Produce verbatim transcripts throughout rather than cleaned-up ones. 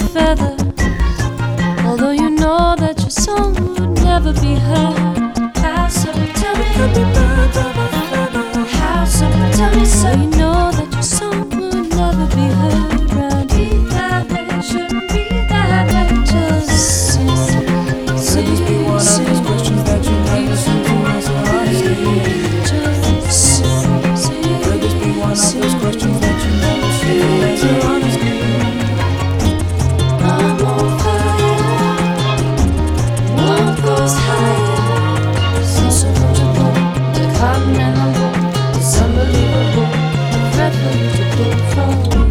feather, although you know that your song would never be heard. How so? Tell me. Could be birds of a feather. How so? Tell me so. You know that your song would never be heard round here. That way shouldn't be that way. Just sing, sing. Could this be one of those questions that you never seem to answer honestly? Just sing, sing. Could this be one of those questions that you never seem to answer honestly? I'm on fire, one goes higher. So comfortable, the continental, it's unbelievable. I'm dreadful to do for you.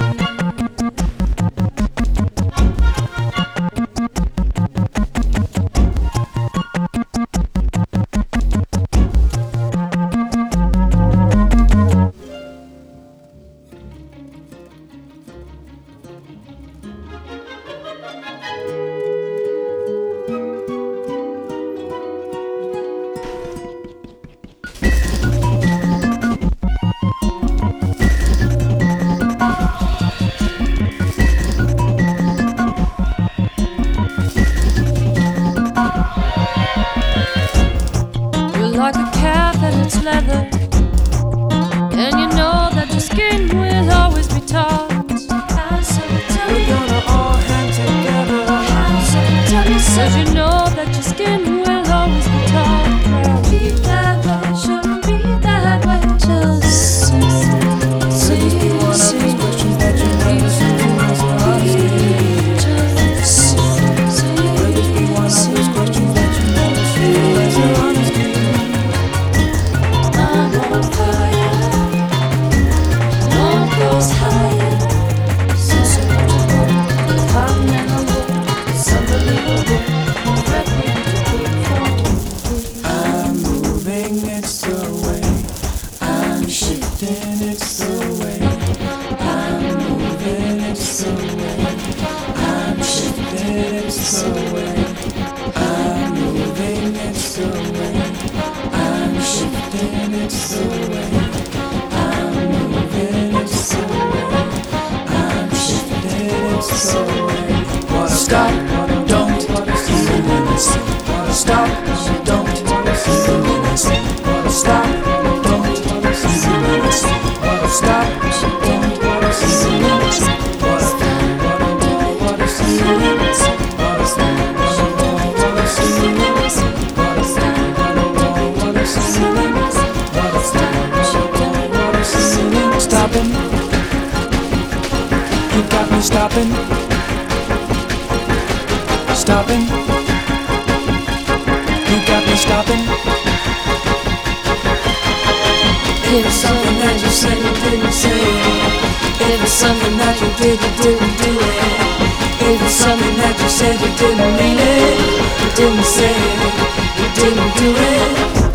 Like a calf and its leather, and you know that your skin will always be taut. How so? Tell me. We're gonna all hang together. How so? Tell me so. 'Cause you know that your skin will always be taut. Won't be that way, shouldn't be that way. Just sing, Could this be one of those sing, questions that you never seem to answer honestly? just sing, sing. Could this be one of those questions that you never seem to answer honestly? I'm on fire, one goes higher. So comfortable, the continental, it's unbelievable. I'm dreadful to do for you. I'm moving, it's the way. I'm shifting, it's the way. I'm moving, it's the way. I'm shifting, it's the way. I'm moving, it's the way. I'm shifting, it's the way. I'm moving, it's the way. I'm shifting, it's the way. Wanna stop, don't even listen. Wanna stop, don't even listen. Wanna stop, don't even listen. Wanna stop, don't even listen. Wanna stop, don't wanna see you listen. Wanna stop, don't wanna see you listen. Wanna stop, don't wanna see you listen. Wanna stop, don't wanna see you listen. Stopping, you got me stopping. Stopping, you got me stopping. If it's something that you said you didn't say, if it's something that you did you didn't do it, if it's something that you said you didn't mean it, you didn't say it, you didn't do it.